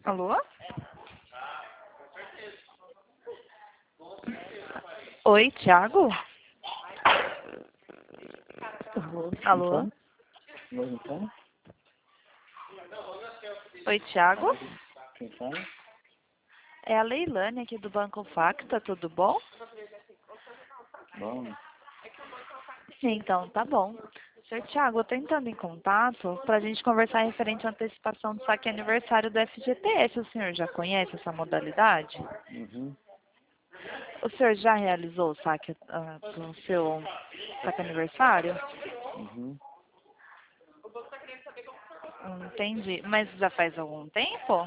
Alô? Oi, Thiago? Alô? Então, Oi, Thiago? quem fala? É a Leilane aqui do Banco Facta, tudo bom? Bom, Então, tá bom. Senhor Thiago, eu tô entrando em contato para a gente conversar referente à antecipação do saque aniversário do FGTS. O senhor já conhece essa modalidade? uhum, O senhor já realizou o saque do seu saque aniversário? uhum. Entendi. Mas já faz algum tempo?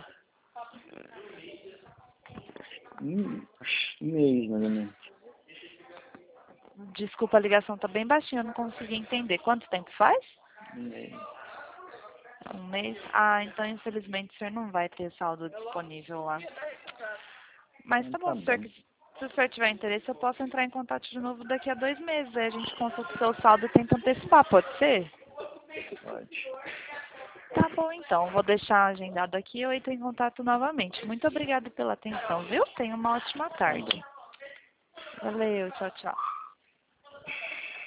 Um mês, mais ou menos. Desculpa, a ligação tá bem baixinha, eu não consegui entender. Quanto tempo faz? Um mês. Um mês? Ah, então infelizmente o senhor não vai ter saldo disponível lá. Mas Então tá tá bom, bom. se o senhor tiver interesse, eu posso entrar em contato de novo daqui a 2 meses. Aí a gente consulta o seu saldo e tenta antecipar, pode ser? Pode. Tá bom, então. Vou deixar agendado aqui e eu entro em contato novamente. Muito obrigada pela atenção, viu? Tenha uma ótima Tá bom. tarde. Valeu, tchau, tchau.